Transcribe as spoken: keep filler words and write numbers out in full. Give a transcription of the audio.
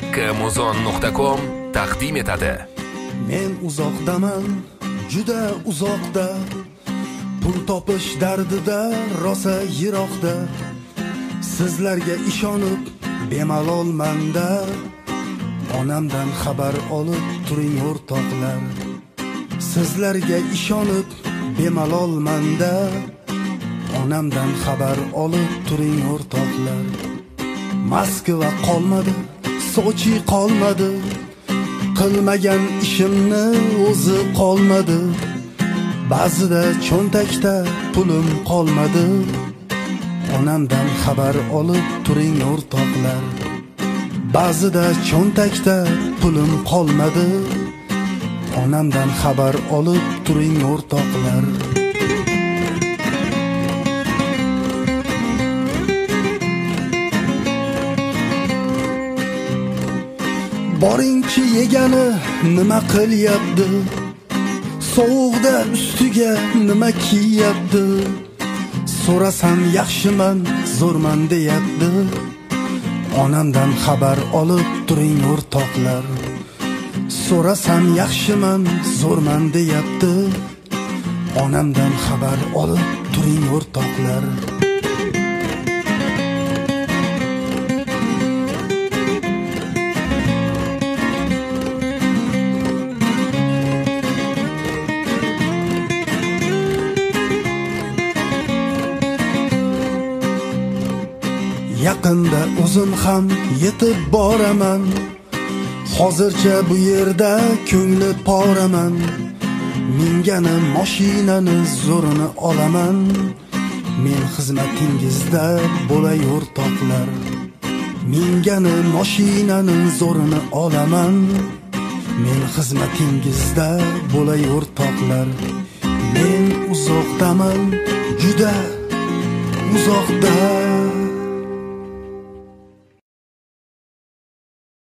Kmuzon nuqta com taqdim etadi. Men uzoqdaman, juda uzoqda, pul topish dardida rosa yiroqda. Sizlarga ishonib bemalolmanda, onamdan xabar olib turing o'rtoqlar. Sizlarga ishonib bemalolmanda, onamdan xabar olib turing o'rtoqlar. Moskva qolmadi, Sochi qolmadi, qilmagan ishimni o'zi qolmadi. Ba'zida cho'ntakda pulim qolmadi, onamdan xabar olib turing o'rtoqlar. Ba'zida cho'ntakda pulim qolmadi, onamdan xabar olib turing o'rtoqlar. Boringchi yegani nima qilyapti, sovuqda ustiga nima kiyapti. So'rasam yaxshiman, zo'rman deyapti. Onamdan xabar olib turing o'rtoqlar. So'rasam yaxshiman, zo'rman deyapti. Onamdan xabar olib turing o'rtoqlar. Yaqinda o'zim ham yetib boraman. Hozircha bu yerda ko'ngli poraman. Mingani mashinani zo'rini olaman. Men xizmatingizda bo'lay o'rtoqlar. Mingani mashinani zo'rini olaman. Men xizmatingizda bo'lay o'rtoqlar. Men uzoqdaman, juda uzoqda.